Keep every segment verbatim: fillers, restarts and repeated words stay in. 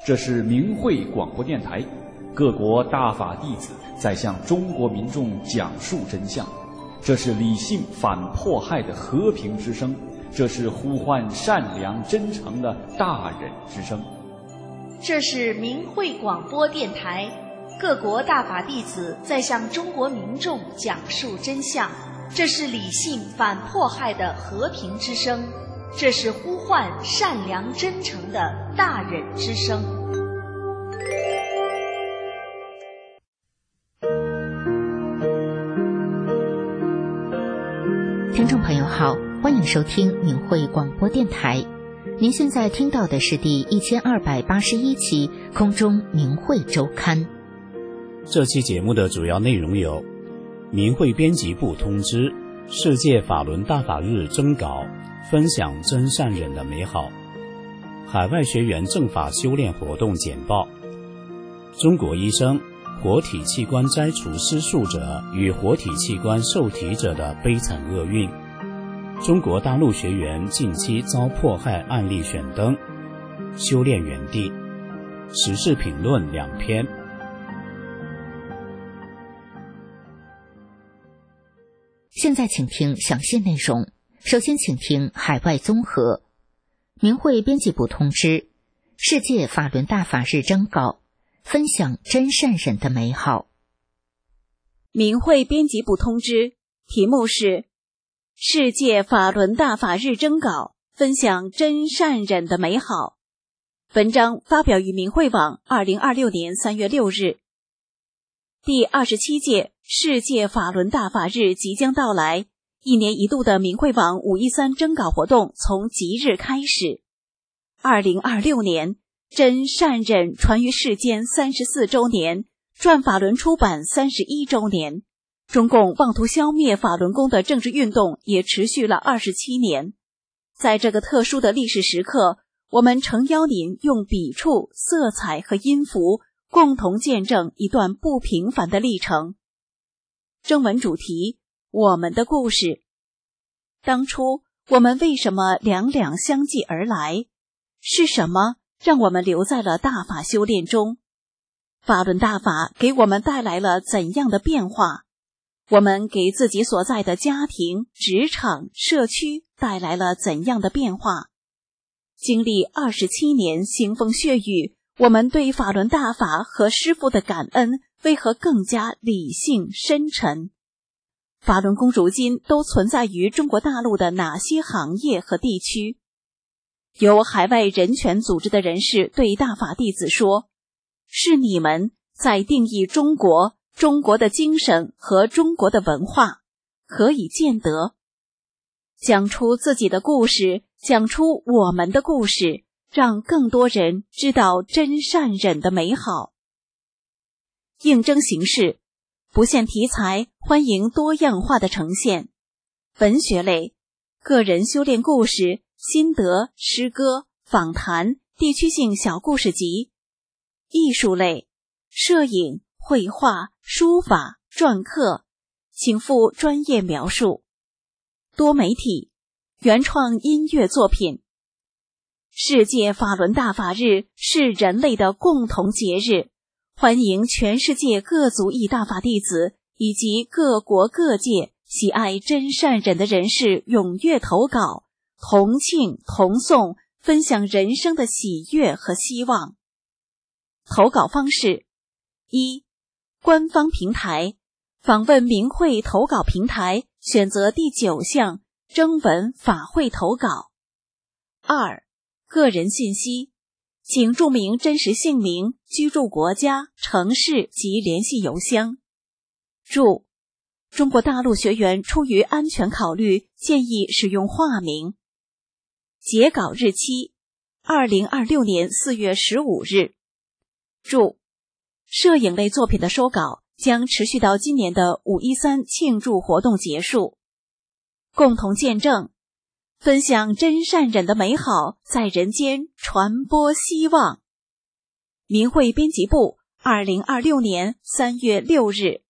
这是明慧广播电台，各国大法弟子在向中国民众讲述真相。这是理性反迫害的和平之声，这是呼唤善良真诚的大忍之声。 这是明慧广播电台，各国大法弟子在向中国民众讲述真相。这是理性反迫害的和平之声，这是呼唤善良真诚的大忍之声。 听众朋友好，欢迎收听明慧广播电台。您现在听到的是第一千二百八十一期空中明慧周刊。 这期节目的主要内容有：明慧编辑部通知，世界法轮大法日征稿，分享真善忍的美好；海外学员正法修炼活动简报；中国医生活体器官摘除施术者与活体器官受体者的悲惨厄运；中国大陆学员近期遭迫害案例选灯；修炼园地；时事评论两篇。 现在请听详细内容。首先请听海外综合。明慧编辑部通知，世界法轮大法日征稿，分享真善忍的美好。 明慧编辑部通知，题目是世界法轮大法日征稿，分享真善忍的美好。文章发表于明慧网二零二六年三月六日。第二十七届世界法轮大法日即将到来，一年一度的明慧网五一三征稿活动从即日开始。二零二六年真善忍传于世间三十四周年，转法轮出版三十一周年，中共妄图消灭法轮功的政治运动也持续了二十七年。在这个特殊的历史时刻，我们诚邀您用笔触、色彩和音符共同见证一段不平凡的历程。征文主题：我们的故事。当初我们为什么两两相继而来？是什么让我们留在了大法修炼中？法轮大法给我们带来了怎样的变化？我们给自己所在的家庭、职场、社区带来了怎样的变化？经历二十七年腥风血雨，我们对法轮大法和师父的感恩为何更加理性深沉？法轮功如今都存在于中国大陆的哪些行业和地区？有海外人权组织的人士对大法弟子说，是你们在定义中国、中国的精神和中国的文化，何以见得？讲出自己的故事，讲出我们的故事，让更多人知道真善忍的美好。应征形式不限题材，欢迎多样化的呈现。文学类，个人修炼故事、心得、诗歌、访谈、地区性小故事集。艺术类，摄影、绘画、书法、篆刻，请附专业描述。多媒体，原创音乐作品。世界法轮大法日是人类的共同节日，欢迎全世界各族裔大法弟子以及各国各界喜爱真善忍的人士踊跃投稿，同庆同颂，分享人生的喜悦和希望。投稿方式：一、官方平台，访问明慧投稿平台，选择第九项征文法会投稿。二、个人信息，请注明真实姓名、居住国家、城市及联系邮箱。注：中国大陆学员出于安全考虑，建议使用化名。截稿日期：二零二六年四月十五日。注：摄影类作品的收稿将持续到今年的五一三庆祝活动结束。共同见证，分享真善忍的美好，在人间传播希望。明慧编辑部，二零二六年三月六日。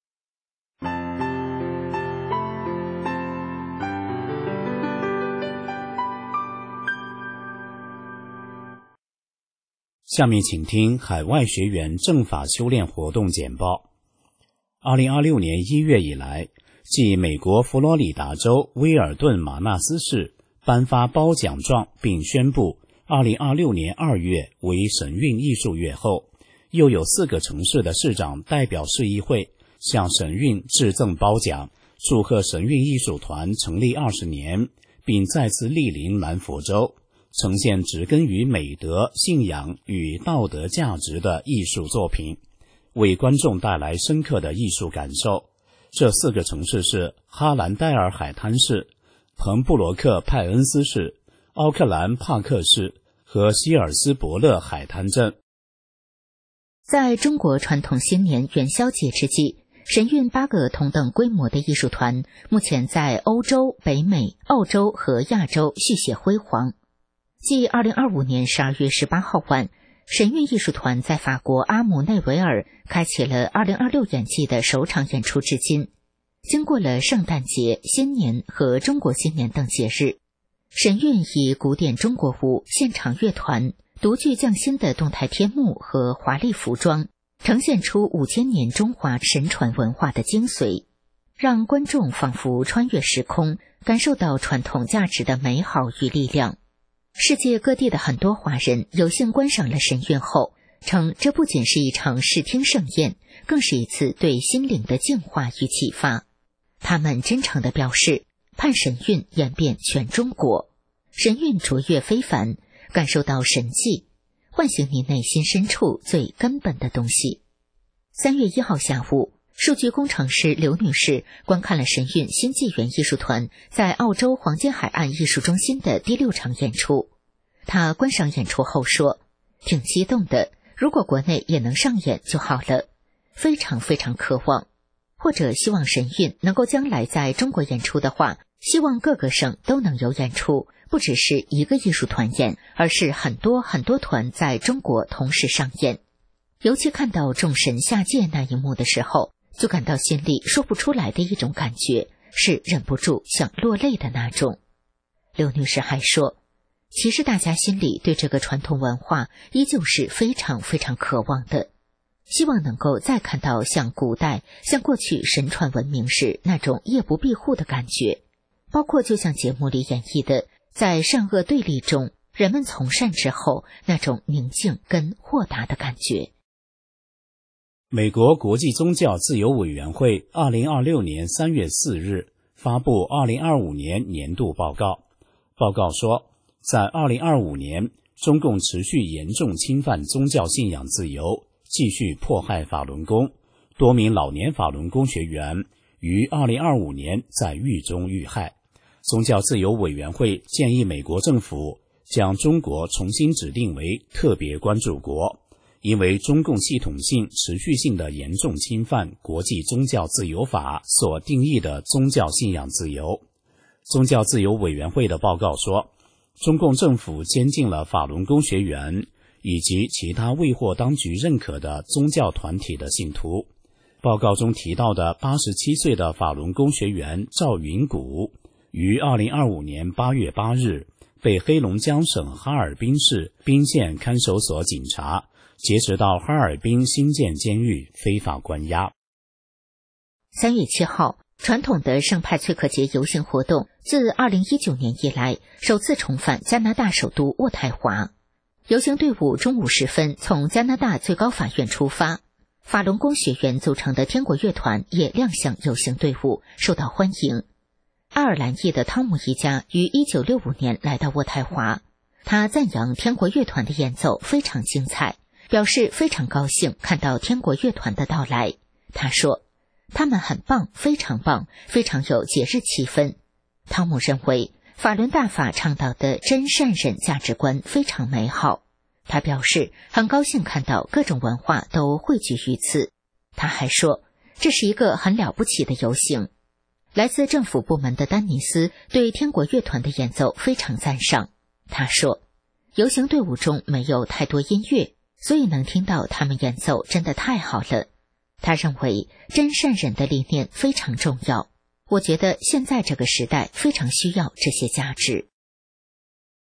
下面请听海外学员正法修炼活动简报。二零二六年一月以来，继美国佛罗里达州威尔顿马纳斯市颁发褒奖状并宣布二零二六年二月为神韵艺术月后，又有四个城市的市长代表市议会向神韵致赠褒奖，祝贺神韵艺术团成立二十年，并再次莅临南佛州，呈现植根于美德、信仰与道德价值的艺术作品，为观众带来深刻的艺术感受。这四个城市是哈兰戴尔海滩市、彭布罗克派恩斯市、奥克兰帕克市和希尔斯伯勒海滩镇。 在中国传统新年元宵节之际，神韵八个同等规模的艺术团目前在欧洲、北美、澳洲和亚洲续写辉煌。继二零二五年十二月十八号晚，神韵艺术团在法国阿姆内维尔开启了二零二六演季的首场演出至今。经过了圣诞节、新年和中国新年等节日，神韵以古典中国舞、现场乐团、独具匠心的动态天幕和华丽服装，呈现出五千年中华神传文化的精髓，让观众仿佛穿越时空，感受到传统价值的美好与力量。世界各地的很多华人有幸观赏了神韵后，称这不仅是一场视听盛宴，更是一次对心灵的净化与启发。他们真诚地表示，盼神韵演遍全中国，神韵卓越非凡，感受到神迹，唤醒你内心深处最根本的东西。三月一号下午，数据工程师刘女士观看了神韵新纪元艺术团在澳洲黄金海岸艺术中心的第六场演出。她观赏演出后说，挺激动的，如果国内也能上演就好了，非常非常渴望，或者希望神韵能够将来在中国演出的话，希望各个省都能有演出，不只是一个艺术团演，而是很多很多团在中国同时上演。尤其看到众神下界那一幕的时候，就感到心里说不出来的一种感觉，是忍不住想落泪的那种。刘女士还说，其实大家心里对这个传统文化依旧是非常非常渴望的，希望能够再看到像古代、像过去神传文明时那种夜不闭户的感觉，包括就像节目里演绎的，在善恶对立中，人们从善之后那种宁静跟豁达的感觉。 美国国际宗教自由委员会二零二六年三月四日发布二零二五年年度报告。报告说，在二零二五年，中共持续严重侵犯宗教信仰自由，继续迫害法轮功，多名老年法轮功学员于二零二五年在狱中遇害。宗教自由委员会建议美国政府将中国重新指定为特别关注国，因为中共系统性、持续性的严重侵犯国际宗教自由法所定义的宗教信仰自由。宗教自由委员会的报告说，中共政府监禁了法轮功学员以及其他未获当局认可的宗教团体的信徒。报告中提到的八十七岁的法轮功学员赵云谷，于二零二五年八月八日被黑龙江省哈尔滨市彬县看守所警察劫持到哈尔滨新建监狱非法关押。 三月七号，传统的圣派翠克节游行活动自二零一九年以来首次重返加拿大首都渥太华。游行队伍中午时分从加拿大最高法院出发，法轮功学员组成的天国乐团也亮相游行队伍，受到欢迎。爱尔兰裔的汤姆一家于一九六五年来到渥太华，他赞扬天国乐团的演奏非常精彩，表示非常高兴看到天国乐团的到来。他说，他们很棒，非常棒，非常有节日气氛。汤姆认为法轮大法倡导的真善忍价值观非常美好，他表示很高兴看到各种文化都汇聚于此。他还说，这是一个很了不起的游行。来自政府部门的丹尼斯对天国乐团的演奏非常赞赏。他说，游行队伍中没有太多音乐，所以能听到他们演奏真的太好了。他认为真善忍的理念非常重要，我觉得现在这个时代非常需要这些价值。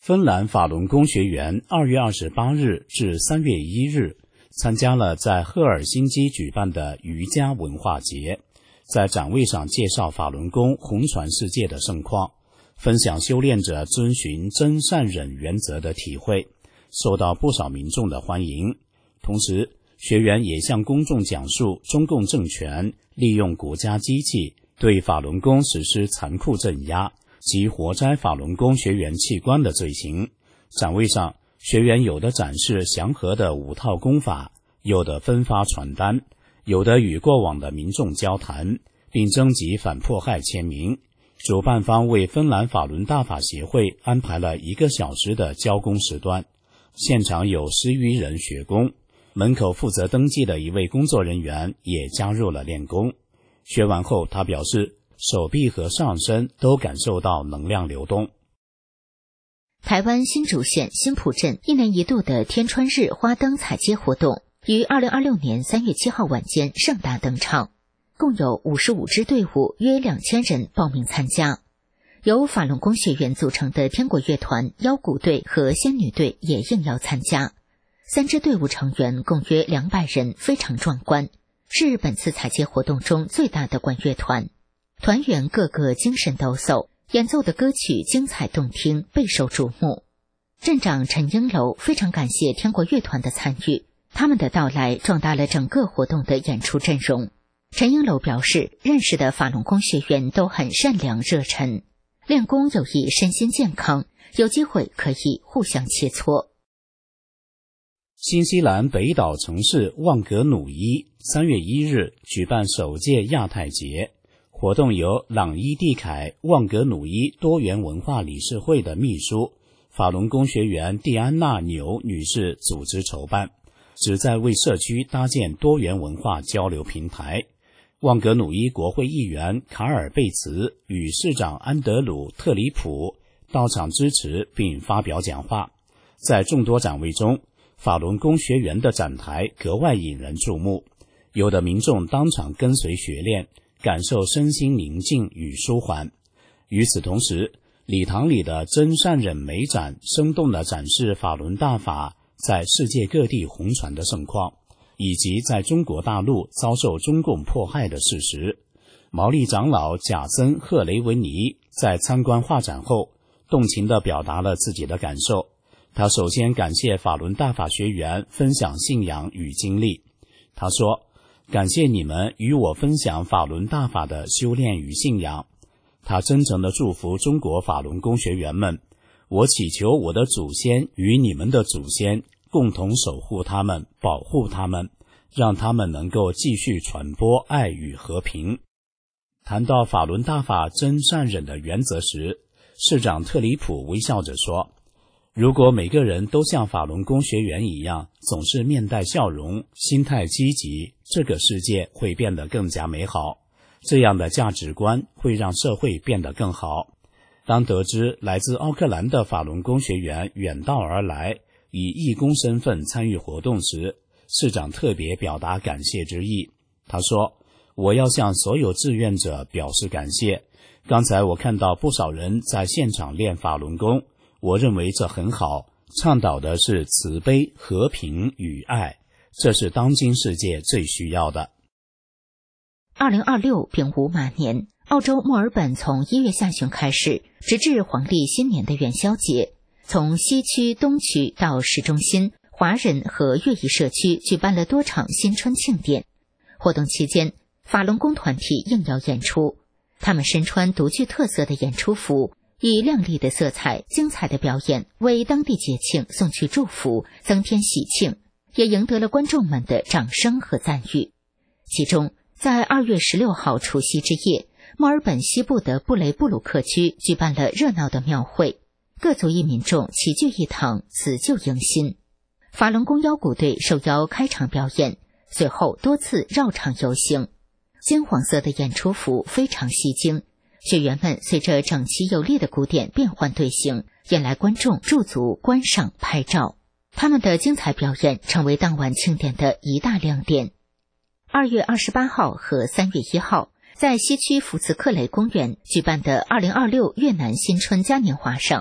芬兰法轮功学员二月二十八日至三月一日参加了在赫尔辛基举办的瑜伽文化节，在展位上介绍法轮功红传世界的盛况，分享修炼者遵循真善忍原则的体会，受到不少民众的欢迎。同时，学员也向公众讲述中共政权利用国家机器对法轮功实施残酷镇压及活摘法轮功学员器官的罪行。展位上，学员有的展示祥和的五套功法，有的分发传单，有的与过往的民众交谈，并征集反迫害签名。主办方为芬兰法轮大法协会安排了一个小时的教功时段，现场有十余人学功，门口负责登记的一位工作人员也加入了练功。学完后，他表示手臂和上身都感受到能量流动。 台湾新竹县新埔镇一年一度的天川日花灯彩街活动于二零二六年三月七号晚间盛大登场，共有五十五支队伍，约两千人报名参加。由法轮功学员组成的天国乐团、腰鼓队和仙女队也应邀参加。三支队伍成员共约两百人，非常壮观，是本次彩街活动中最大的管乐团。团员个个精神抖擞，演奏的歌曲精彩动听，备受瞩目。镇长陈英楼非常感谢天国乐团的参与，他们的到来壮大了整个活动的演出阵容。陈英楼表示，认识的法轮功学员都很善良热忱，练功有益身心健康，有机会可以互相切磋。 新西兰北岛城市旺格努伊三月一日举办首届亚太节，活动由朗伊蒂凯旺格努伊多元文化理事会的秘书法轮功学员蒂安娜纽女士组织筹办，旨在为社区搭建多元文化交流平台。旺格努伊国会议员卡尔贝茨与市长安德鲁特里普到场支持并发表讲话。在众多展位中，法轮功学员的展台格外引人注目，有的民众当场跟随学练，感受身心宁静与舒缓。与此同时，礼堂里的真善忍美展生动地展示法轮大法在世界各地红传的盛况，以及在中国大陆遭受中共迫害的事实。毛利长老贾森赫雷维尼在参观画展后，动情地表达了自己的感受。他首先感谢法轮大法学员分享信仰与经历。他说，感谢你们与我分享法轮大法的修炼与信仰。他真诚地祝福中国法轮功学员们，我祈求我的祖先与你们的祖先共同守护他们，保护他们，让他们能够继续传播爱与和平。谈到法轮大法真善忍的原则时，市长特里普微笑着说，如果每个人都像法轮功学员一样，总是面带笑容，心态积极，这个世界会变得更加美好。这样的价值观会让社会变得更好。当得知来自奥克兰的法轮功学员远道而来，以义工身份参与活动时，市长特别表达感谢之意。他说，我要向所有志愿者表示感谢。刚才我看到不少人在现场练法轮功，我认为这很好，倡导的是慈悲、和平与爱，这是当今世界最需要的。 二零二六丙午马年，澳洲墨尔本从一月下旬开始，直至黄历新年的元宵节，从西区、东区到市中心，华人和粤裔社区举办了多场新春庆典。活动期间，法轮功团体应邀演出，他们身穿独具特色的演出服，以亮丽的色彩、精彩的表演为当地节庆送去祝福，增添喜庆，也赢得了观众们的掌声和赞誉。其中，在二月十六号除夕之夜，墨尔本西部的布雷布鲁克区举办了热闹的庙会，各族裔民众齐聚一堂，辞旧迎新。法轮功腰鼓队受邀开场表演，随后多次绕场游行。金黄色的演出服非常吸睛，学员们随着整齐有力的鼓点变换队形，引来观众驻足观赏拍照。他们的精彩表演成为当晚庆典的一大亮点。二月二十八号和三月一号，在西区福茨克雷公园举办的二零二六越南新春嘉年华上，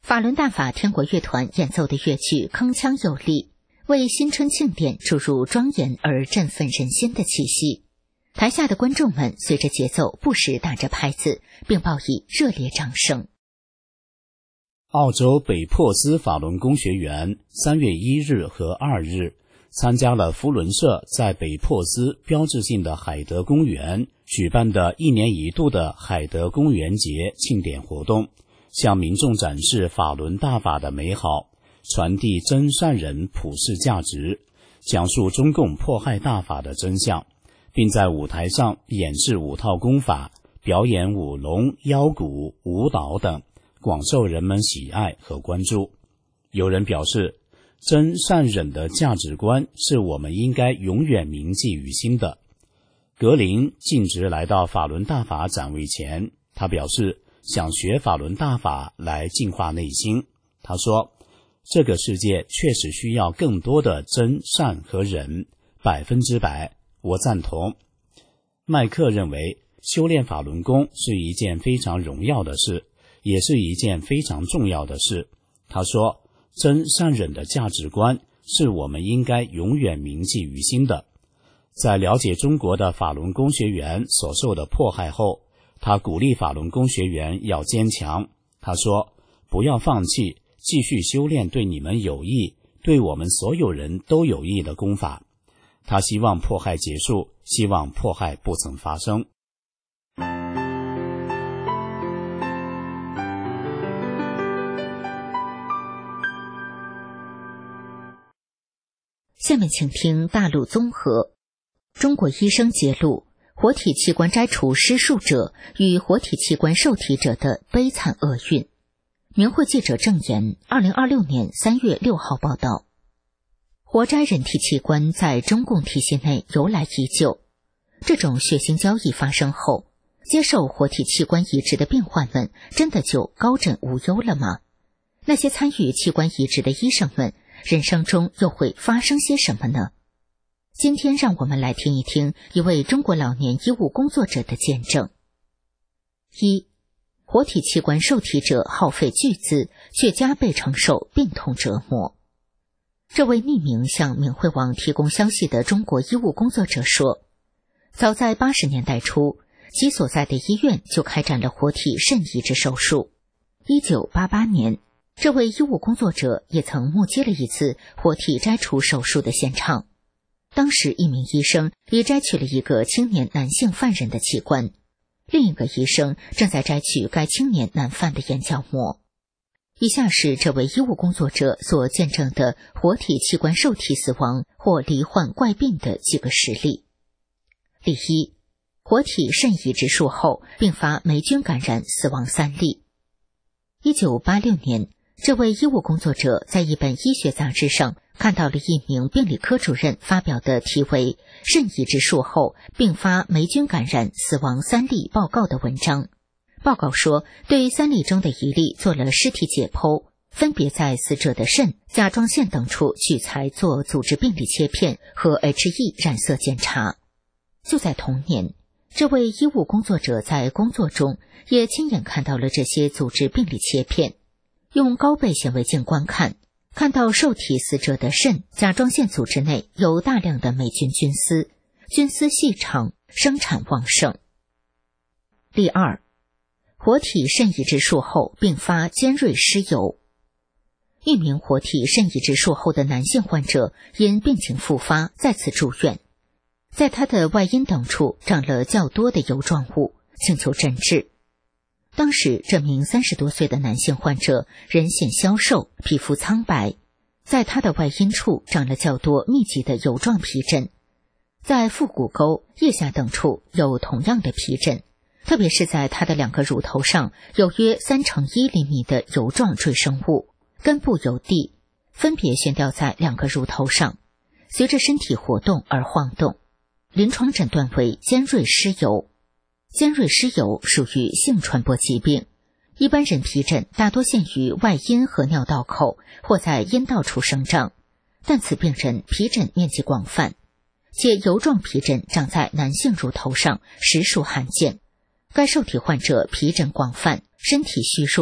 法轮大法天国乐团演奏的乐曲铿锵有力，为新春庆典注入庄严而振奋人心的气息。台下的观众们随着节奏不时打着拍子，并报以热烈掌声。 澳洲北珀斯法轮功学员三月一日和二日参加了扶轮社在北珀斯标志性的海德公园举办的一年一度的海德公园节庆典活动，向民众展示法轮大法的美好，传递真善人普世价值，讲述中共迫害大法的真相，并在舞台上演示五套功法，表演舞龙、腰鼓、舞蹈等，广受人们喜爱和关注。有人表示，真善忍的价值观是我们应该永远铭记于心的。格林径直来到法轮大法展位前，他表示想学法轮大法来净化内心。他说，这个世界确实需要更多的真善和忍，百分之百，我赞同。麦克认为，修炼法轮功是一件非常荣耀的事，也是一件非常重要的事。他说，真善忍的价值观是我们应该永远铭记于心的。在了解中国的法轮功学员所受的迫害后，他鼓励法轮功学员要坚强。他说，不要放弃，继续修炼对你们有益，对我们所有人都有益的功法。他希望迫害结束，希望迫害不曾发生。 下面请听大陆综合。中国医生揭露活体器官摘除施术者与活体器官受体者的悲惨厄运。明慧记者郑岩二零二六年三月六号报道，活摘人体器官在中共体系内由来已久。这种血腥交易发生后，接受活体器官移植的病患们真的就高枕无忧了吗？那些参与器官移植的医生们人生中又会发生些什么呢？今天让我们来听一听一位中国老年医务工作者的见证。一、活体器官受体者耗费巨资，却加倍承受病痛折磨。这位匿名向明慧网提供消息的中国医务工作者说，早在八十年代初，其所在的医院就开展了活体肾移植手术。一九八八年，这位医务工作者也曾目击了一次活体摘除手术的现场。当时一名医生已摘取了一个青年男性犯人的器官，另一个医生正在摘取该青年男犯的眼角膜。以下是这位医务工作者所见证的活体器官受体死亡或罹患怪病的几个实例。例一，活体肾移植术后并发霉菌感染死亡三例。一九八六年，这位医务工作者在一本医学杂志上看到了一名病理科主任发表的题为“肾移植术后并发霉菌感染死亡三例报告”的文章。报告说，对三例中的一例做了尸体解剖，分别在死者的肾、甲状腺等处取材做组织病理切片和 H E 染色检查。就在同年，这位医务工作者在工作中也亲眼看到了这些组织病理切片，用高倍显微镜观看，看到受体死者的肾、甲状腺组织内有大量的霉菌菌丝，菌丝细长，生产旺盛。第二，活体肾移植术后并发尖锐湿疣。一名活体肾移植术后的男性患者因病情复发再次住院，在他的外阴等处长了较多的油状物，请求诊治。当时这名三十多岁的男性患者人显消瘦，皮肤苍白，在他的外阴处长了较多密集的油状皮疹，在腹股沟、腋下等处有同样的皮疹，特别是在他的两个乳头上有约三乘一厘米的油状赘生物，根部有蒂，分别悬吊在两个乳头上，随着身体活动而晃动。临床诊断为尖锐湿疣。尖锐湿疣属于性传播疾病，一般人皮疹大多限于外阴和尿道口或在阴道处生长，但此病人皮疹面积广泛，且油状皮疹长在男性乳头上实属罕见。该受体患者皮疹广泛，身体虚弱，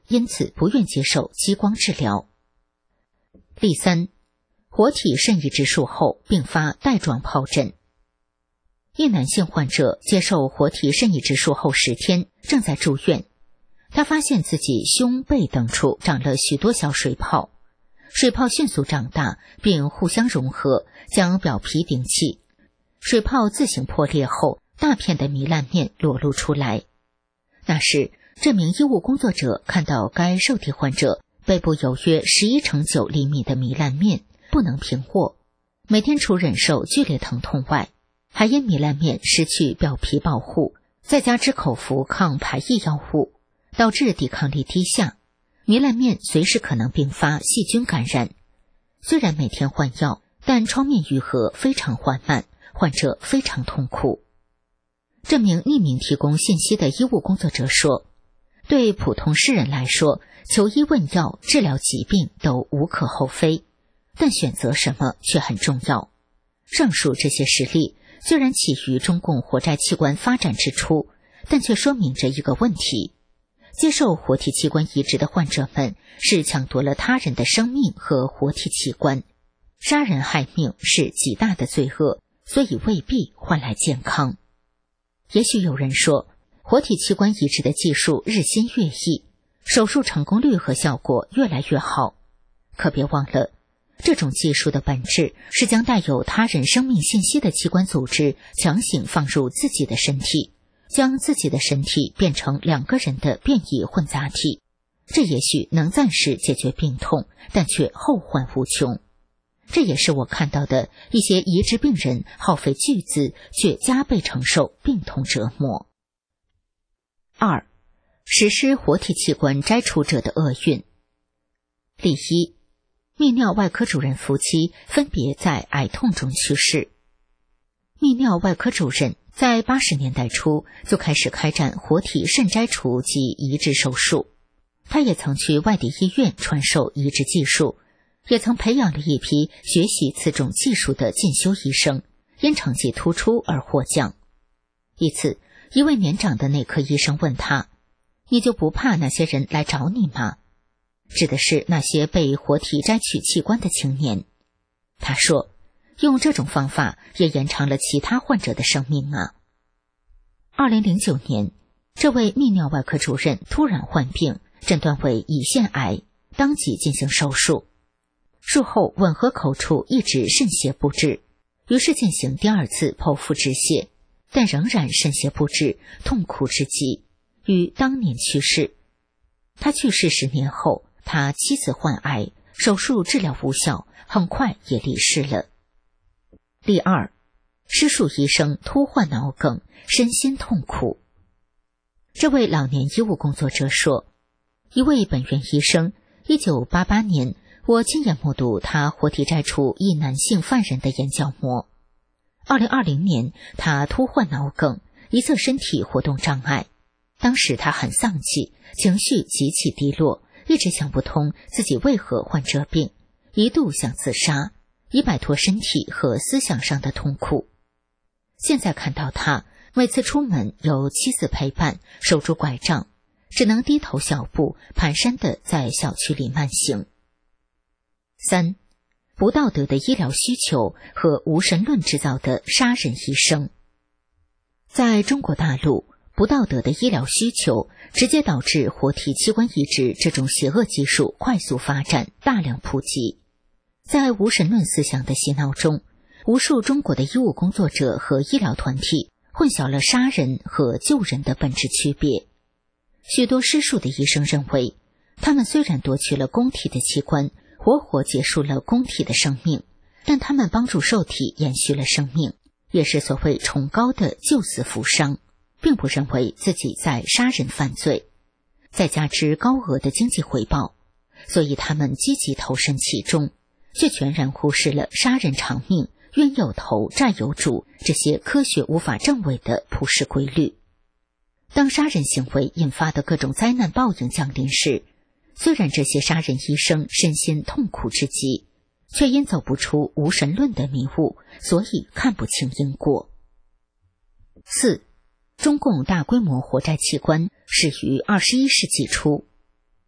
因此不愿接受激光治疗。例三，活体肾移植术后并发带状疱疹。一男性患者接受活体肾移植术后十天，正在住院。他发现自己胸背等处长了许多小水泡，水泡迅速长大并互相融合，将表皮顶起。水泡自行破裂后，大片的糜烂面裸露出来。那时，这名医务工作者看到该受体患者背部有约十一乘九厘米的糜烂面，不能平卧，每天除忍受剧烈疼痛外，还因糜烂面失去表皮保护，再加之口服抗排异药物，导致抵抗力低下，糜烂面随时可能并发细菌感染。虽然每天换药，但创面愈合非常缓慢，患者非常痛苦。这名匿名提供信息的医务工作者说，对普通世人来说，求医问药、治疗疾病都无可厚非，但选择什么却很重要。上述这些实例虽然起于中共活摘器官发展之初，但却说明着一个问题：接受活体器官移植的患者们是抢夺了他人的生命和活体器官，杀人害命是极大的罪恶，所以未必换来健康。也许有人说，活体器官移植的技术日新月异，手术成功率和效果越来越好。可别忘了，这种技术的本质是将带有他人生命信息的器官组织强行放入自己的身体，将自己的身体变成两个人的变异混杂体。这也许能暂时解决病痛，但却后患无穷。这也是我看到的一些移植病人耗费巨资，却加倍承受病痛折磨。二、实施活体器官摘除者的厄运。例一，泌尿外科主任夫妻分别在癌痛中去世。泌尿外科主任在八十年代初就开始开展活体肾摘除及移植手术，他也曾去外地医院传授移植技术，也曾培养了一批学习此种技术的进修医生，因成绩突出而获奖。一次，一位年长的内科医生问他：“你就不怕那些人来找你吗？”指的是那些被活体摘取器官的青年。他说，用这种方法也延长了其他患者的生命啊。二零零九年，这位泌尿外科主任突然患病，诊断为胰腺癌，当即进行手术。术后吻合口处一直渗血不止，于是进行第二次剖腹止血，但仍然渗血不止，痛苦至极，于当年去世。他去世十年后，他妻子患癌，手术治疗无效，很快也离世了。例二，施术医生突患脑梗，身心痛苦。这位老年医务工作者说，一位本院医生，一九八八年，我亲眼目睹他活体摘除一男性犯人的眼角膜。二零二零年，他突患脑梗，一侧身体活动障碍。当时他很丧气，情绪极其低落，一直想不通自己为何患这病，一度想自杀，以摆脱身体和思想上的痛苦。现在看到他，每次出门由妻子陪伴，手拄拐杖，只能低头小步，蹒跚地在小区里慢行。三、不道德的医疗需求和无神论制造的杀人医生。在中国大陆，不道德的医疗需求直接导致活体器官移植这种邪恶技术快速发展，大量普及。在无神论思想的洗脑中，无数中国的医务工作者和医疗团体混淆了杀人和救人的本质区别。许多施术的医生认为，他们虽然夺取了供体的器官，活活结束了供体的生命，但他们帮助受体延续了生命，也是所谓崇高的救死扶伤，并不认为自己在杀人犯罪，再加之高额的经济回报，所以他们积极投身其中，却全然忽视了杀人偿命、冤有头债有主这些科学无法证伪的普世规律。当杀人行为引发的各种灾难报应降临时，虽然这些杀人医生身心痛苦至极，却因走不出无神论的迷雾，所以看不清因果。四、中共大规模活摘器官始于二十一世纪初。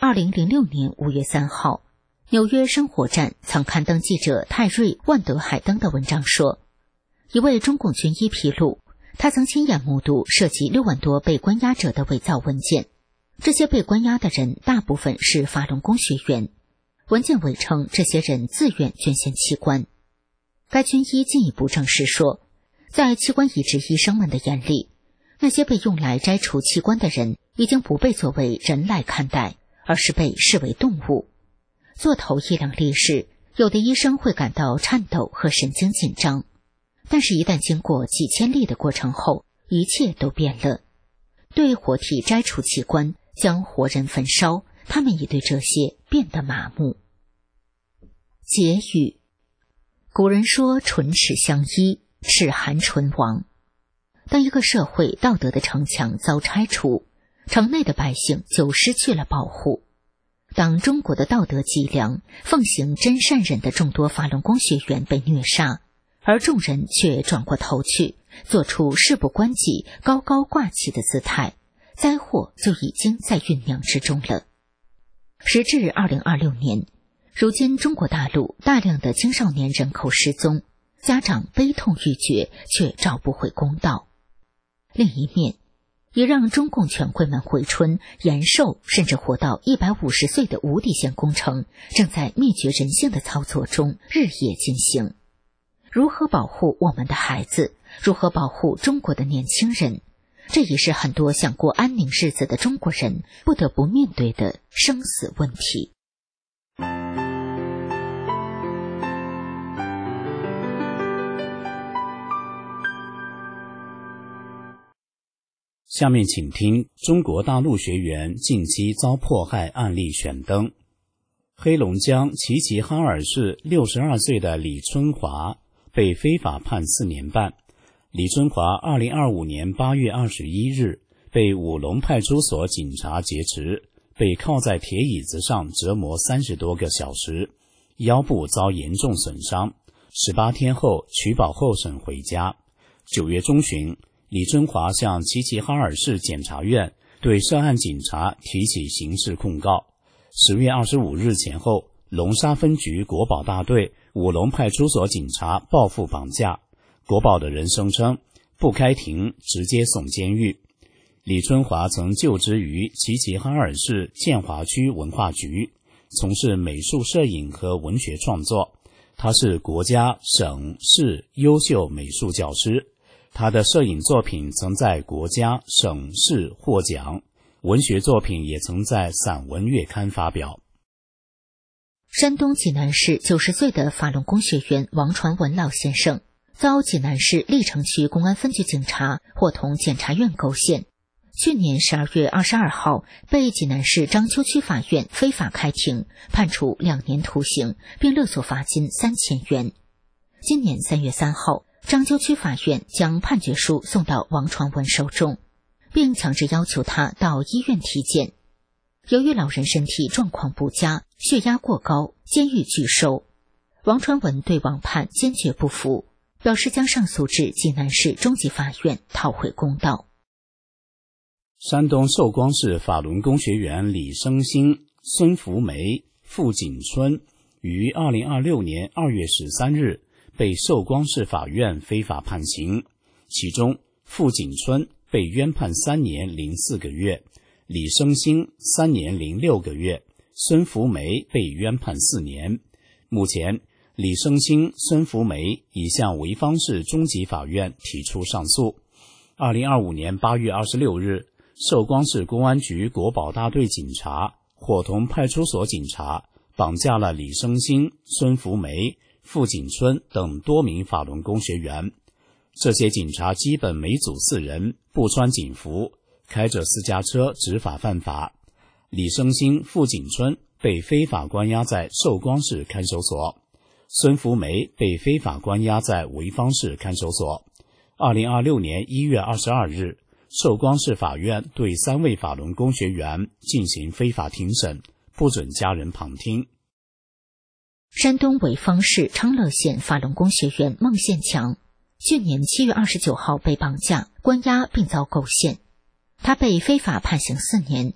二零零六年五月三号，纽约生活站曾刊登记者泰瑞·万德海登的文章说，一位中共军医披露，他曾亲眼目睹涉及六万多被关押者的伪造文件，这些被关押的人大部分是法轮功学员，文件伪称这些人自愿捐献器官。该军医进一步证实说，在器官移植医生们的眼里，那些被用来摘除器官的人已经不被作为人来看待，而是被视为动物。做头一两例时，有的医生会感到颤抖和神经紧张，但是一旦经过几千例的过程后，一切都变了。对活体摘除器官，将活人焚烧，他们已对这些变得麻木。结语：古人说唇齿相依，齿寒唇亡。当一个社会道德的城墙遭拆除，城内的百姓就失去了保护。当中国的道德脊梁、奉行真善忍的众多法轮功学员被虐杀，而众人却转过头去，做出事不关己、高高挂起的姿态，灾祸就已经在酝酿之中了。时至二零二六年，如今中国大陆大量的青少年人口失踪，家长悲痛欲绝，却找不回公道。另一面，也让中共权贵们回春、延寿，甚至活到一百五十岁的无底线工程，正在灭绝人性的操作中日夜进行。如何保护我们的孩子？如何保护中国的年轻人？这也是很多想过安宁日子的中国人不得不面对的生死问题。 下面请听中国大陆学员近期遭迫害案例选登。黑龙江齐齐哈尔市六十二岁的李春华被非法判四年半。李春华二零二五年八月二十一日被武隆派出所警察劫持，被铐在铁椅子上折磨三十多个小时，腰部遭严重损伤。十八天后取保候审回家。九月中旬，李春华向齐齐哈尔市检察院对涉案警察提起刑事控告。十月二十五日前后，龙沙分局国保大队、武隆派出所警察报复绑架，国保的人声称不开庭直接送监狱。李春华曾就职于齐齐哈尔市建华区文化局，从事美术摄影和文学创作。他是国家、省、市优秀美术教师。他的摄影作品曾在国家、省、市获奖，文学作品也曾在散文月刊发表。 山东济南市九十岁的法轮功学员王传文老先生，遭济南市历城区公安分局警察伙同检察院勾线。去年十二月二十二号，被济南市章丘区法院非法开庭，判处两年徒刑，并勒索罚金三千元。今年三月三号，章丘区法院将判决书送到王传文手中，并强制要求他到医院体检。由于老人身体状况不佳，血压过高，监狱拒收。王传文对网判坚决不服，表示将上诉至济南市中级法院讨回公道。 山东寿光市法轮功学员李生兴、孙福梅、傅景春于二零二六年二月十三日被寿光市法院非法判刑，其中傅景春被冤判三年零四个月，李生兴三年零六个月，孙福梅被冤判四年。目前，李生兴、孙福梅已向潍坊市中级法院提出上诉。二零二五年八月二十六日，寿光市公安局国保大队警察伙同派出所警察绑架了李生兴、孙福梅、傅景春等多名法轮功学员。这些警察基本每组四人，不穿警服，开着私家车执法犯法。李生兴、傅景春被非法关押在寿光市看守所，孙福梅被非法关押在潍坊市看守所。二零二六年一月二十二日，寿光市法院对三位法轮功学员进行非法庭审，不准家人旁听。 山东潍坊市昌乐县法轮功学员孟宪强，去年七月二十九号被绑架、关押并遭构陷。他被非法判刑四年，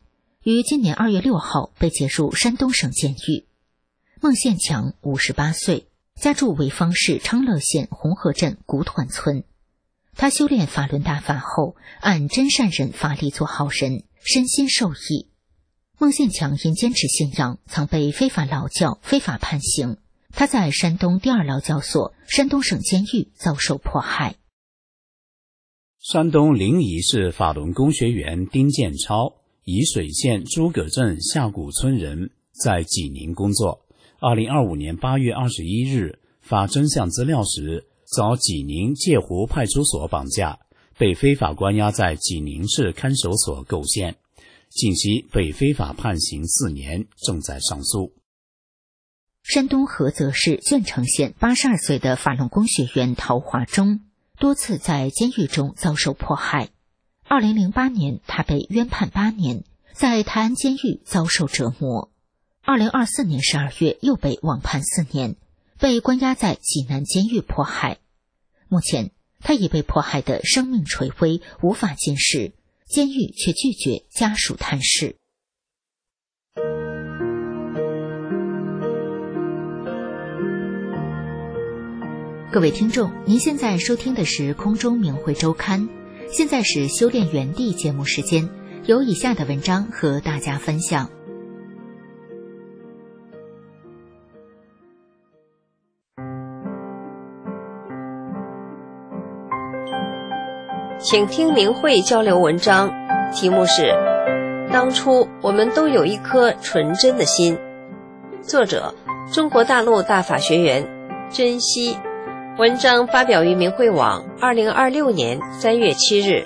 于今年二月六号被解入山东省监狱。孟宪强五十八岁，家住潍坊市昌乐县红河镇古团村。他修炼法轮大法后，按真善忍法力做好人，身心受益。孟宪强因坚持信仰，曾被非法劳教、非法判刑。他在山东第二劳教所、山东省监狱遭受迫害。 山东临沂市法轮功学员丁建超，沂水县诸葛镇下谷村人，在济宁工作。二零二五年八月二十一日发真相资料时，遭济宁界湖派出所绑架，被非法关押在济宁市看守所构陷，近期被非法判刑四年，正在上诉。 山东菏泽市鄄城县八十二岁的法轮功学员陶华忠，多次在监狱中遭受迫害。二零零八年，他被冤判八年，在泰安监狱遭受折磨。二零二四年十二月又被网判四年，被关押在济南监狱迫害。目前他已被迫害的生命垂危，无法进食，监狱却拒绝家属探视。各位听众，您现在收听的是空中明慧周刊，现在是修炼园地节目时间，有以下的文章和大家分享。 请听明慧交流文章，题目是当初我们都有一颗纯真的心。作者中国大陆大法学员珍惜，文章发表于明慧网二零二六年三月七日。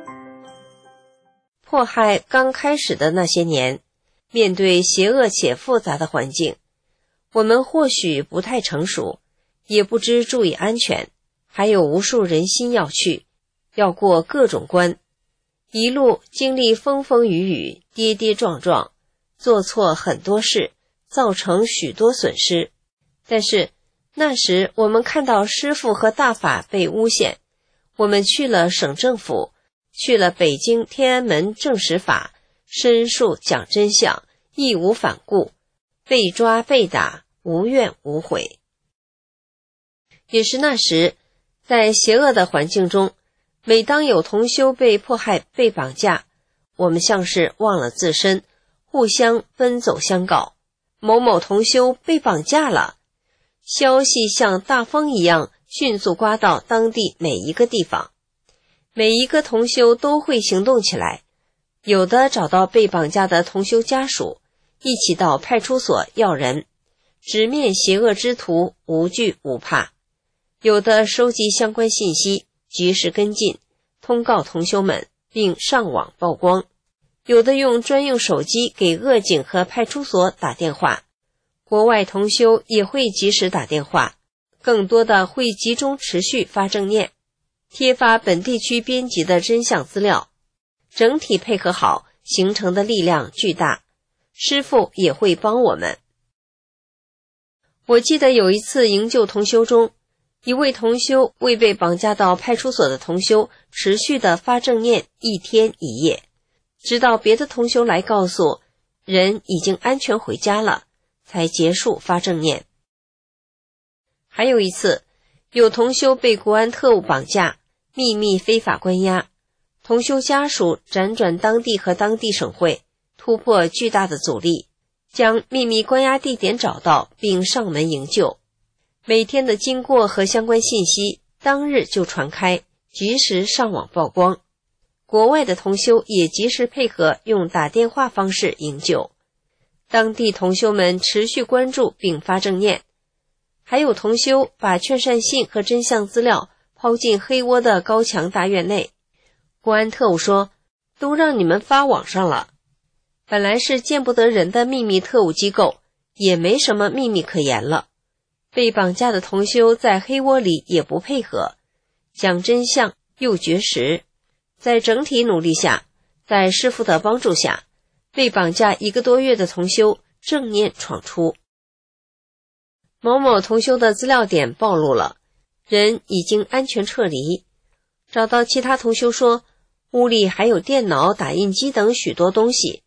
迫害刚开始的那些年，面对邪恶且复杂的环境，我们或许不太成熟，也不知注意安全，还有无数人心要去，要过各种关，一路经历风风雨雨，跌跌撞撞，做错很多事，造成许多损失。但是那时我们看到师父和大法被诬陷，我们去了省政府，去了北京天安门证实法，申诉讲真相，义无反顾，被抓被打，无怨无悔。也是那时，在邪恶的环境中，每当有同修被迫害、被绑架，我们像是忘了自身，互相奔走相告，某某同修被绑架了。消息像大风一样迅速刮到当地每一个地方，每一个同修都会行动起来，有的找到被绑架的同修家属，一起到派出所要人，直面邪恶之徒，无惧无怕；有的收集相关信息，及时跟进，通告同修们，并上网曝光；有的用专用手机给恶警和派出所打电话，国外同修也会及时打电话，更多的会集中持续发正念，贴发本地区编辑的真相资料，整体配合好，形成的力量巨大。师父也会帮我们。我记得有一次营救同修中，一位同修为被绑架到派出所的同修持续的发正念一天一夜，直到别的同修来告诉人已经安全回家了，才结束发正念。还有一次，有同修被国安特务绑架，秘密非法关押，同修家属辗转当地和当地省会，突破巨大的阻力，将秘密关押地点找到并上门营救。每天的经过和相关信息当日就传开，及时上网曝光。国外的同修也及时配合，用打电话方式营救。当地同修们持续关注并发正念，还有同修把劝善信和真相资料抛进黑窝的高墙大院内。国安特务说，都让你们发网上了。本来是见不得人的秘密特务机构，也没什么秘密可言了。被绑架的同修在黑窝里也不配合，讲真相又绝食。在整体努力下，在师父的帮助下，被绑架一个多月的同修正念闯出。某某同修的资料点暴露了，人已经安全撤离。找到其他同修说，屋里还有电脑、打印机等许多东西，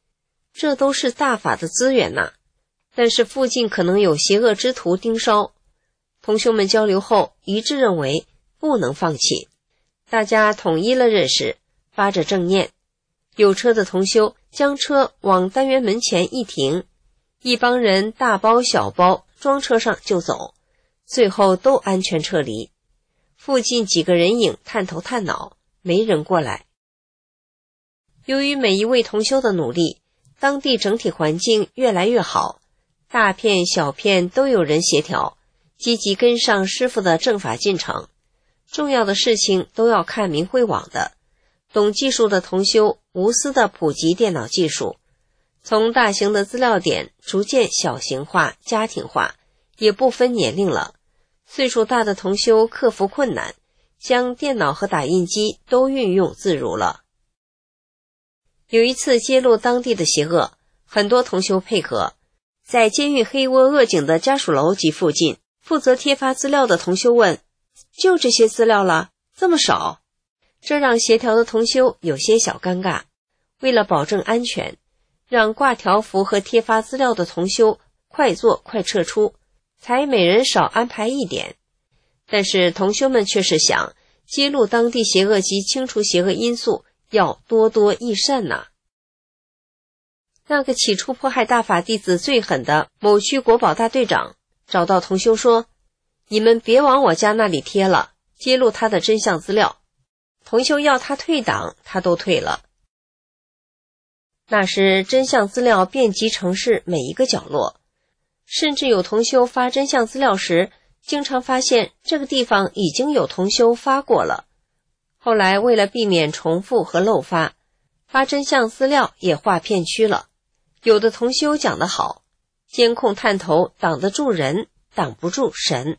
这都是大法的资源呐，但是附近可能有邪恶之徒盯梢。同修们交流后一致认为不能放弃，大家统一了认识，发着正念。有车的同修将车往单元门前一停，一帮人大包小包装车上就走，最后都安全撤离。附近几个人影探头探脑，没人过来。由于每一位同修的努力，当地整体环境越来越好，大片小片都有人协调，积极跟上师父的正法进程。重要的事情都要看明慧网的，懂技术的同修无私地普及电脑技术，从大型的资料点逐渐小型化、家庭化，也不分年龄了。岁数大的同修克服困难，将电脑和打印机都运用自如了。有一次揭露当地的邪恶，很多同修配合，在监狱黑窝恶警的家属楼及附近，负责贴发资料的同修问：就这些资料了，这么少？这让协调的同修有些小尴尬。为了保证安全，让挂条幅和贴发资料的同修快做快撤出，才每人少安排一点。但是同修们却是想，揭露当地邪恶及清除邪恶因素要多多益善呐、啊。那个起初迫害大法弟子最狠的某区国保大队长找到同修说：你们别往我家那里贴了，揭露他的真相资料。同修要他退党，他都退了。那时真相资料遍及城市每一个角落，甚至有同修发真相资料时，经常发现这个地方已经有同修发过了。后来为了避免重复和漏发，发真相资料也划片区了。有的同修讲得好，监控探头挡得住人，挡不住神。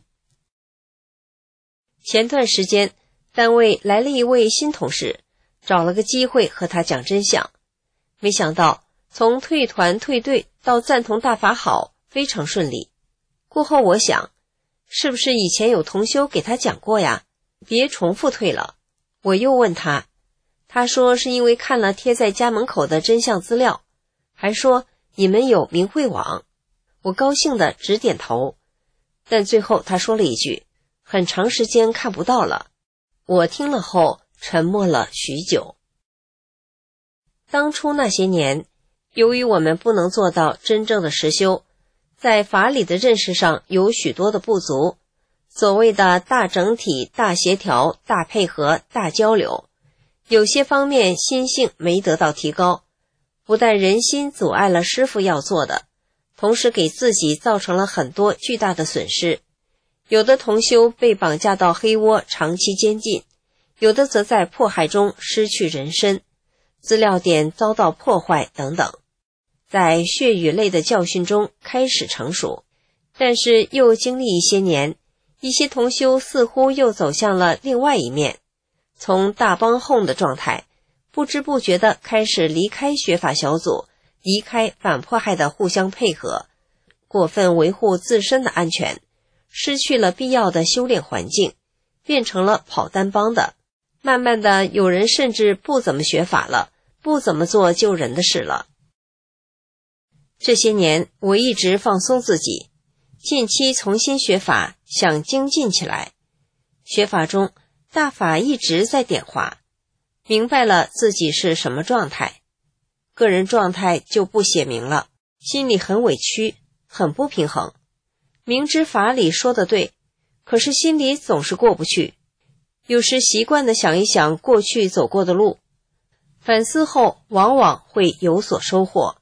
前段时间单位来了一位新同事，找了个机会和他讲真相。没想到从退团退队到赞同大法好，非常顺利。过后我想，是不是以前有同修给他讲过呀？别重复退了。我又问他，他说是因为看了贴在家门口的真相资料，还说你们有明慧网。我高兴地直点头，但最后他说了一句，很长时间看不到了。我听了后沉默了许久。当初那些年，由于我们不能做到真正的实修，在法理的认识上有许多的不足，所谓的大整体、大协调、大配合、大交流，有些方面心性没得到提高，不但人心阻碍了师父要做的，同时给自己造成了很多巨大的损失。有的同修被绑架到黑窝长期监禁，有的则在迫害中失去人身，资料点遭到破坏等等，在血与泪的教训中开始成熟。但是又经历一些年，一些同修似乎又走向了另外一面，从大帮哄的状态，不知不觉地开始离开学法小组，离开反迫害的互相配合，过分维护自身的安全，失去了必要的修炼环境，变成了跑单帮的。慢慢的，有人甚至不怎么学法了，不怎么做救人的事了。这些年我一直放松自己，近期重新学法，想精进起来。学法中大法一直在点化，明白了自己是什么状态，个人状态就不写明了，心里很委屈，很不平衡。明知法理说的对，可是心里总是过不去。有时习惯地想一想过去走过的路，反思后往往会有所收获。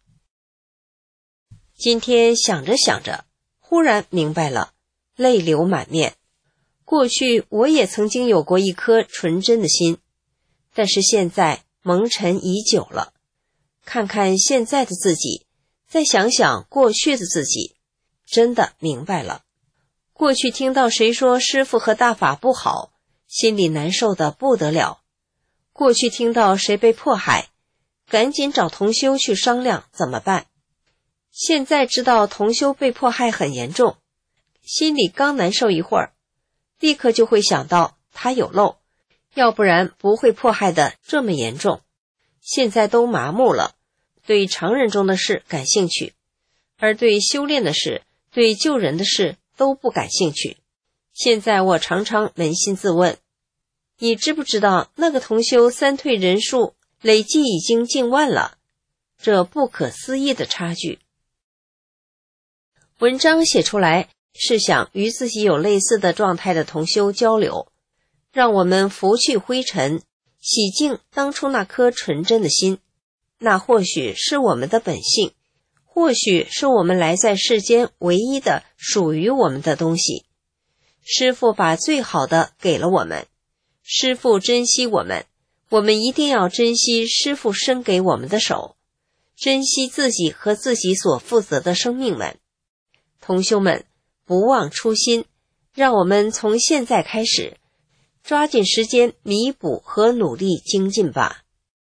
今天想着想着，忽然明白了，泪流满面。过去我也曾经有过一颗纯真的心，但是现在蒙尘已久了。看看现在的自己，再想想过去的自己，真的明白了。过去听到谁说师父和大法不好，心里难受得不得了。过去听到谁被迫害，赶紧找同修去商量怎么办。现在知道同修被迫害很严重，心里刚难受一会儿，立刻就会想到他有漏，要不然不会迫害的这么严重。现在都麻木了， 对常人中的事感兴趣，而对修炼的事、对救人的事都不感兴趣。现在我常常扪心自问，你知不知道那个同修三退人数累计已经近万了？这不可思议的差距。文章写出来是想与自己有类似的状态的同修交流，让我们拂去灰尘，洗净当初那颗纯真的心。那或许是我们的本性，或许是我们来在世间唯一的属于我们的东西。师父把最好的给了我们，师父珍惜我们，我们一定要珍惜师父伸给我们的手，珍惜自己和自己所负责的生命们。同修们，不忘初心，让我们从现在开始抓紧时间弥补和努力精进吧。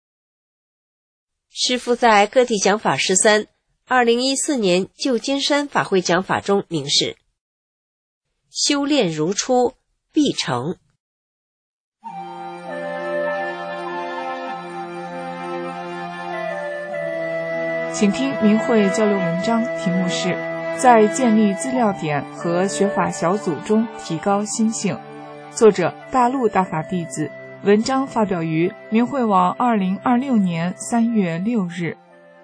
师父在个体讲法十三二零一四年旧金山法会讲法中明示，修炼如初，必成。 请听明慧交流文章，题目是在建立资料点和学法小组中提高心性，作者大陆大法弟子，文章发表于明慧网二零二六年三月六日。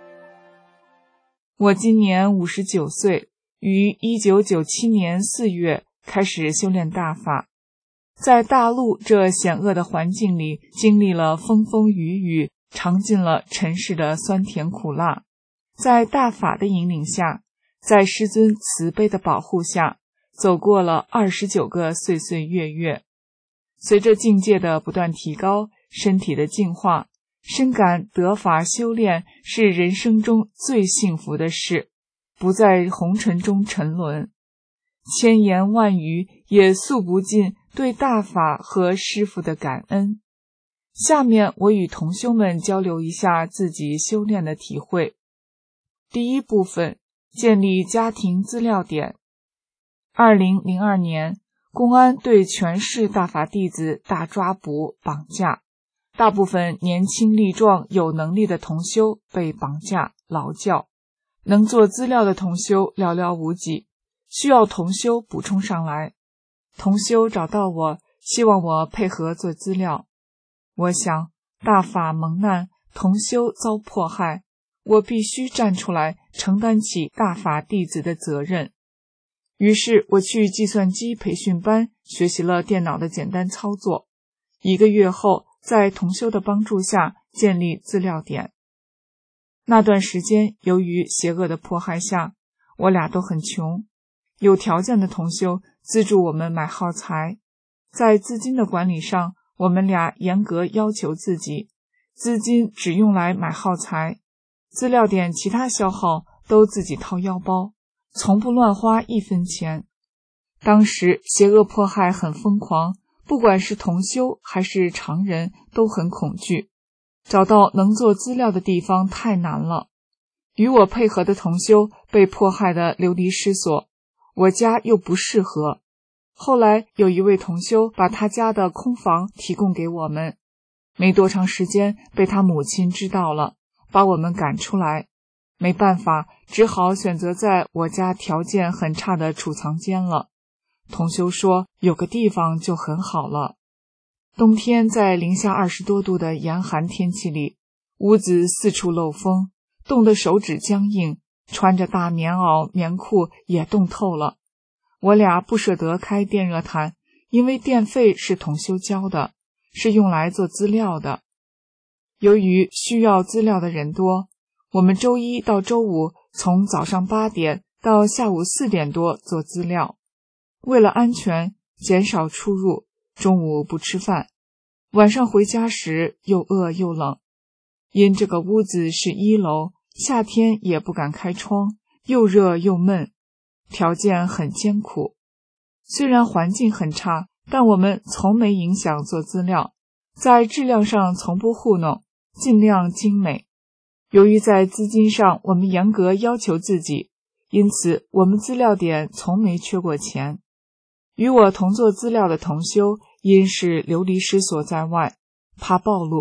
我今年五十九岁，于一九九七年四月开始修炼大法，在大陆这险恶的环境里，经历了风风雨雨，尝尽了尘世的酸甜苦辣。在大法的引领下，在师尊慈悲的保护下，走过了二十九个岁岁月月。随着境界的不断提高，身体的进化，深感得法修炼是人生中最幸福的事，不在红尘中沉沦。千言万语也诉不尽对大法和师父的感恩。下面我与同修们交流一下自己修炼的体会。第一部分，建立家庭资料点。二零零二年，公安对全市大法弟子大抓捕、绑架，大部分年轻力壮、有能力的同修被绑架、劳教，能做资料的同修寥寥无几，需要同修补充上来。同修找到我，希望我配合做资料。我想，大法蒙难，同修遭迫害，我必须站出来承担起大法弟子的责任。于是我去计算机培训班学习了电脑的简单操作，一个月后在同修的帮助下建立资料点。那段时间由于邪恶的迫害下，我俩都很穷，有条件的同修资助我们买耗材，在资金的管理上我们俩严格要求自己，资金只用来买耗材，资料点其他消耗都自己掏腰包，从不乱花一分钱。当时邪恶迫害很疯狂，不管是同修还是常人都很恐惧，找到能做资料的地方太难了。与我配合的同修被迫害的流离失所，我家又不适合。后来有一位同修把他家的空房提供给我们，没多长时间被他母亲知道了，把我们赶出来。没办法，只好选择在我家条件很差的储藏间了。同修说有个地方就很好了。冬天在零下二十多度的严寒天气里，屋子四处漏风，冻得手指僵硬，穿着大棉袄棉裤也冻透了。我俩不舍得开电热毯，因为电费是同修交的，是用来做资料的。由于需要资料的人多，我们周一到周五从早上八点到下午四点多做资料。为了安全，减少出入，中午不吃饭，晚上回家时又饿又冷。因这个屋子是一楼，夏天也不敢开窗，又热又闷，条件很艰苦。虽然环境很差，但我们从没影响做资料，在质量上从不糊弄，尽量精美。由于在资金上我们严格要求自己，因此我们资料点从没缺过钱。与我同做资料的同修因是流离失所在外，怕暴露，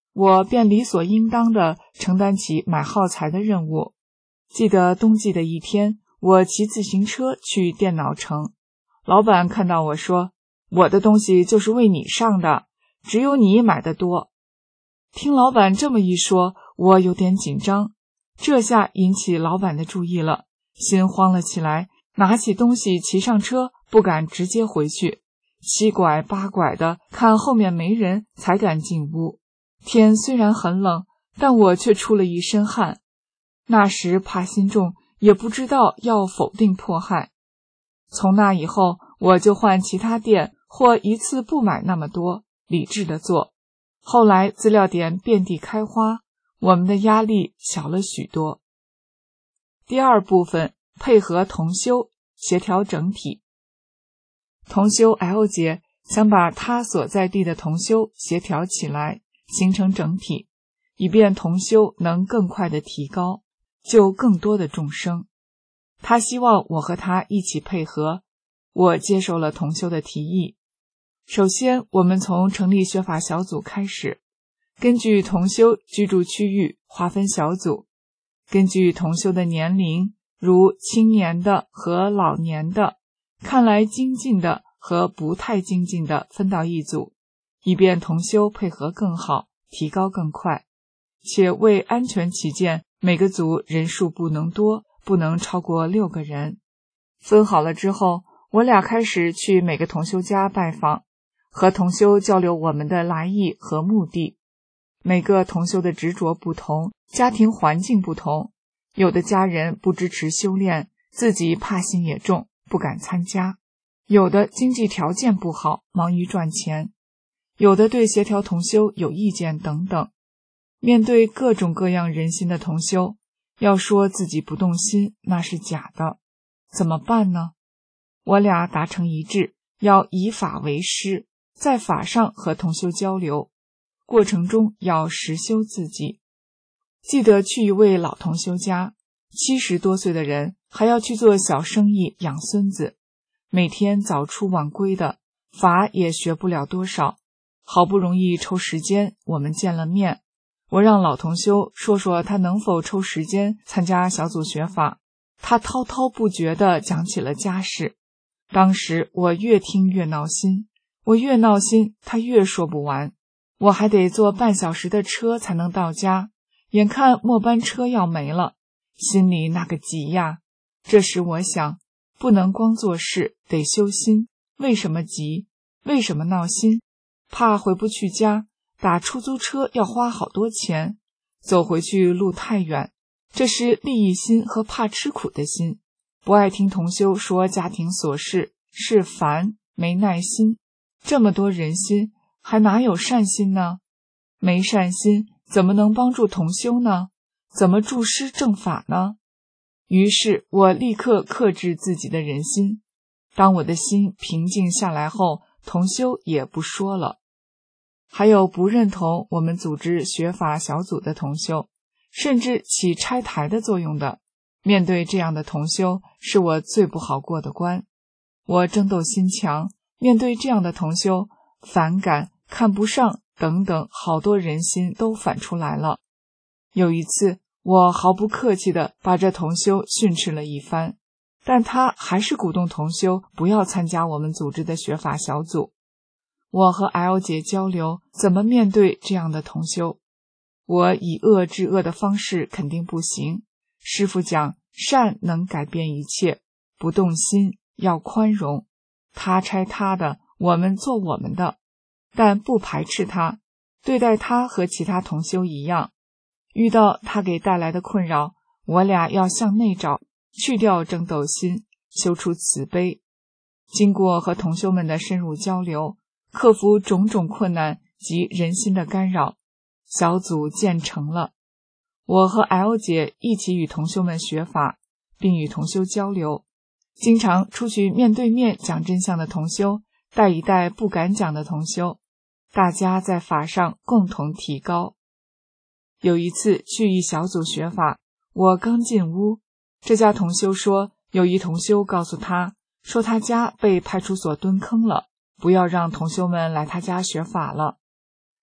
我便理所应当地承担起买耗材的任务。记得冬季的一天，我骑自行车去电脑城，老板看到我说，我的东西就是为你上的，只有你买的多。听老板这么一说，我有点紧张，这下引起老板的注意了，心慌了起来，拿起东西骑上车，不敢直接回去，七拐八拐的看后面没人才敢进屋。天虽然很冷，但我却出了一身汗。那时怕心重，也不知道要否定迫害。从那以后，我就换其他店，或一次不买那么多，理智地做。后来资料点遍地开花，我们的压力小了许多。第二部分，配合同修，协调整体。同修 L 姐想把她所在地的同修协调起来，形成整体，以便同修能更快地提高，救更多的众生。她希望我和她一起配合，我接受了同修的提议。首先，我们从成立学法小组开始，根据同修居住区域划分小组，根据同修的年龄，如青年的和老年的，看来精进的和不太精进的分到一组，以便同修配合更好，提高更快。且为安全起见，每个组人数不能多，不能超过六个人。分好了之后，我俩开始去每个同修家拜访，和同修交流我们的来意和目的。每个同修的执着不同，家庭环境不同，有的家人不支持修炼，自己怕心也重，不敢参加；有的经济条件不好，忙于赚钱；有的对协调同修有意见等等。面对各种各样人心的同修，要说自己不动心，那是假的。怎么办呢？我俩达成一致，要以法为师，在法上和同修交流，过程中要实修自己。记得去一位老同修家，七十多岁的人，还要去做小生意养孙子，每天早出晚归的，法也学不了多少。好不容易抽时间，我们见了面，我让老同修说说他能否抽时间参加小组学法。他滔滔不绝地讲起了家事，当时我越听越闹心，我越闹心，他越说不完。我还得坐半小时的车才能到家，眼看末班车要没了，心里那个急呀！这时我想，不能光做事，得修心。为什么急？为什么闹心？怕回不去家，打出租车要花好多钱，走回去路太远，这是利益心和怕吃苦的心。不爱听同修说家庭琐事，是烦，没耐心。这么多人心，还哪有善心呢？没善心，怎么能帮助同修呢？怎么助师正法呢？于是我立刻克制自己的人心。当我的心平静下来后，同修也不说了。还有不认同我们组织学法小组的同修，甚至起拆台的作用的，面对这样的同修，是我最不好过的关。我争斗心强，面对这样的同修，反感、看不上等等，好多人心都反出来了。有一次，我毫不客气地把这同修训斥了一番，但他还是鼓动同修不要参加我们组织的学法小组。我和 L 姐交流怎么面对这样的同修，我以恶制恶的方式肯定不行。师父讲善能改变一切，不动心，要宽容。他拆他的，我们做我们的，但不排斥他，对待他和其他同修一样。遇到他给带来的困扰，我俩要向内找，去掉争斗心，修出慈悲。经过和同修们的深入交流，克服种种困难及人心的干扰，小组建成了。我和 L 姐一起与同修们学法，并与同修交流，经常出去面对面讲真相的同修，带一带不敢讲的同修，大家在法上共同提高。有一次去一小组学法，我刚进屋，这家同修说，有一同修告诉他，说他家被派出所蹲坑了，不要让同修们来他家学法了。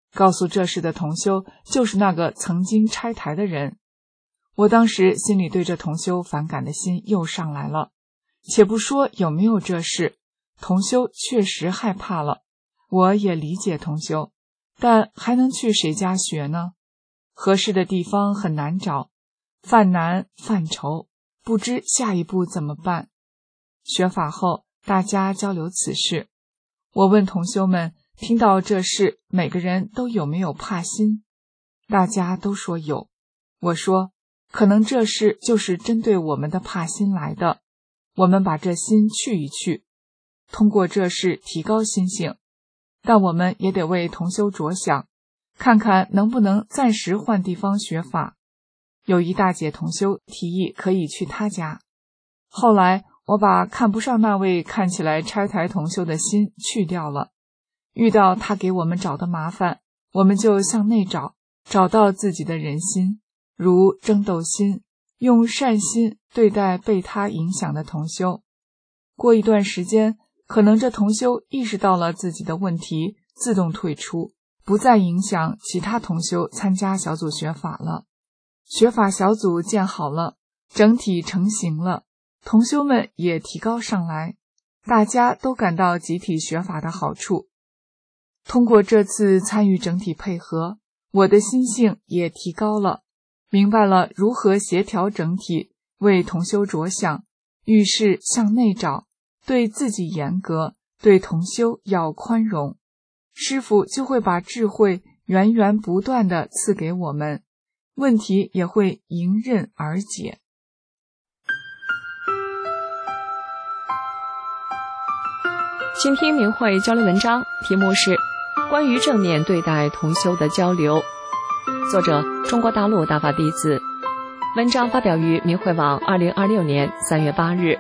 告诉这事的同修就是那个曾经拆台的人。我当时心里对这同修反感的心又上来了。且不说有没有这事，同修确实害怕了，我也理解同修，但还能去谁家学呢？合适的地方很难找，犯难犯愁，不知下一步怎么办。学法后，大家交流此事，我问同修们，听到这事，每个人都有没有怕心？大家都说有。我说，可能这事就是针对我们的怕心来的，我们把这心去一去，通过这事提高心性。但我们也得为同修着想，看看能不能暂时换地方学法。有一大姐同修提议可以去她家，后来我把看不上那位看起来拆台同修的心去掉了。遇到他给我们找的麻烦，我们就向内找，找到自己的人心，如争斗心，用善心对待被他影响的同修。过一段时间，可能这同修意识到了自己的问题，自动退出，不再影响其他同修参加小组学法了。学法小组建好了，整体成型了，同修们也提高上来，大家都感到集体学法的好处。通过这次参与整体配合，我的心性也提高了，明白了如何协调整体，为同修着想，遇事向内找，对自己严格，对同修要宽容。师父就会把智慧源源不断地赐给我们，问题也会迎刃而解。 请听明慧交流文章，题目是关于正念对待同修的交流，作者中国大陆大法弟子，文章发表于明慧网二零二六年三月八日。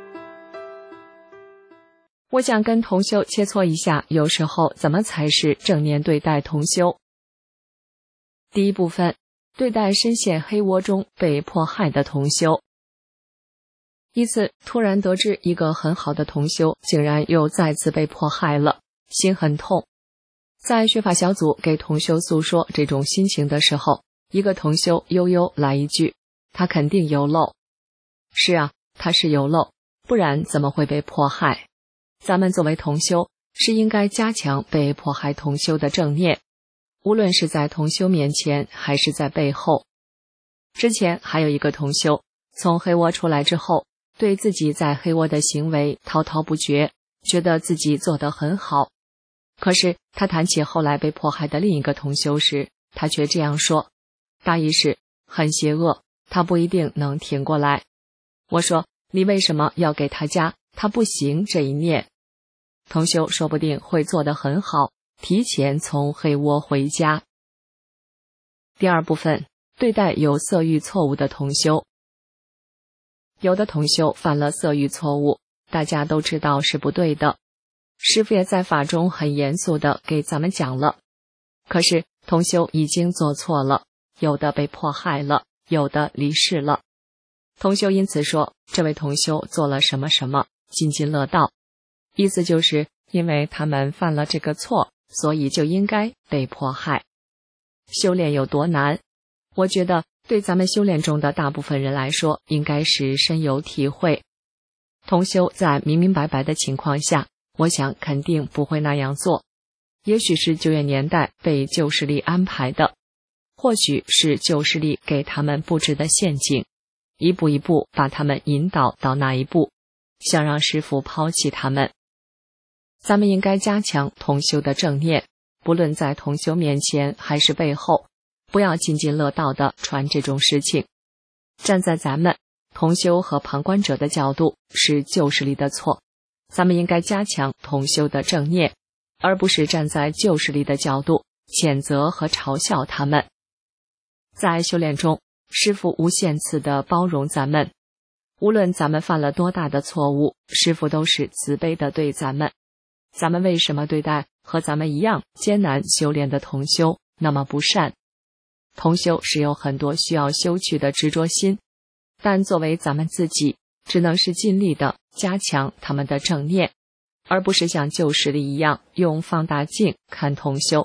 我想跟同修切磋一下，有时候怎么才是正念对待同修。第一部分，对待深陷黑窝中被迫害的同修。一次突然得知一个很好的同修竟然又再次被迫害了，心很痛。在学法小组给同修诉说这种心情的时候，一个同修悠悠来一句，他肯定有漏。是啊，他是有漏，不然怎么会被迫害？咱们作为同修，是应该加强被迫害同修的正念，无论是在同修面前还是在背后。之前还有一个同修，从黑窝出来之后，对自己在黑窝的行为滔滔不绝，觉得自己做得很好。可是他谈起后来被迫害的另一个同修时，他却这样说，大意是很邪恶，他不一定能挺过来。我说，你为什么要给他加他不行这一念？同修说不定会做得很好，提前从黑窝回家。第二部分，对待有色欲错误的同修。有的同修犯了色欲错误，大家都知道是不对的，师父也在法中很严肃地给咱们讲了。可是同修已经做错了，有的被迫害了，有的离世了。同修因此说，这位同修做了什么什么，津津乐道，意思就是因为他们犯了这个错，所以就应该被迫害。修炼有多难？我觉得对咱们修炼中的大部分人来说，应该是深有体会。同修在明明白白的情况下，我想肯定不会那样做。也许是旧约年代被旧势力安排的，或许是旧势力给他们布置的陷阱，一步一步把他们引导到那一步，想让师父抛弃他们。咱们应该加强同修的正念，不论在同修面前还是背后，不要津津乐道地传这种事情。站在咱们同修和旁观者的角度，是旧势力的错，咱们应该加强同修的正念，而不是站在旧势力的角度谴责和嘲笑他们。在修炼中，师父无限次地包容咱们，无论咱们犯了多大的错误，师父都是慈悲地对咱们。咱们为什么对待和咱们一样艰难修炼的同修那么不善？同修是有很多需要修去的执着心，但作为咱们自己，只能是尽力的加强他们的正念，而不是像旧势力一样用放大镜看同修，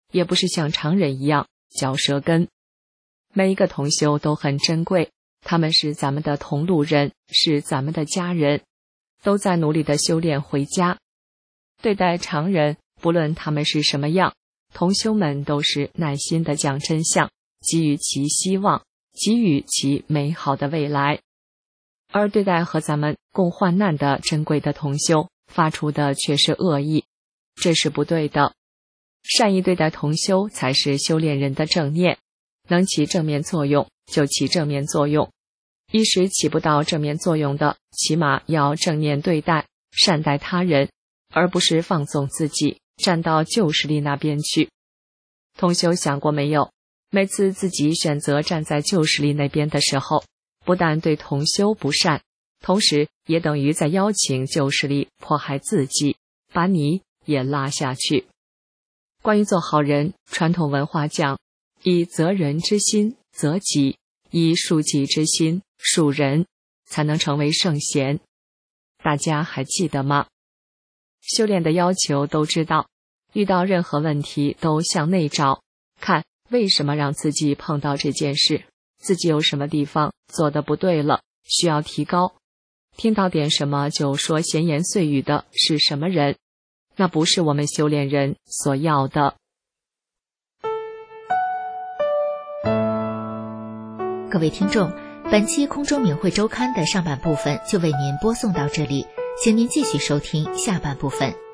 也不是像常人一样嚼舌根。每一个同修都很珍贵，他们是咱们的同路人，是咱们的家人，都在努力的修炼回家。对待常人，不论他们是什么样，同修们都是耐心的讲真相，给予其希望，给予其美好的未来。而对待和咱们共患难的珍贵的同修，发出的却是恶意，这是不对的。善意对待同修才是修炼人的正念，能起正面作用就起正面作用，一时起不到正面作用的，起码要正念对待，善待他人，而不是放纵自己，站到旧势力那边去。同修想过没有，每次自己选择站在旧势力那边的时候，不但对同修不善，同时也等于在邀请旧势力迫害自己，把你也拉下去。关于做好人，传统文化讲，以责人之心责己，以恕己之心恕人，才能成为圣贤。大家还记得吗？修炼的要求都知道，遇到任何问题都向内找，看为什么让自己碰到这件事，自己有什么地方做得不对了，需要提高。听到点什么就说闲言碎语的是什么人？那不是我们修炼人所要的。 各位听众，本期空中明慧周刊的上半部分就为您播送到这里，请您继续收听下半部分。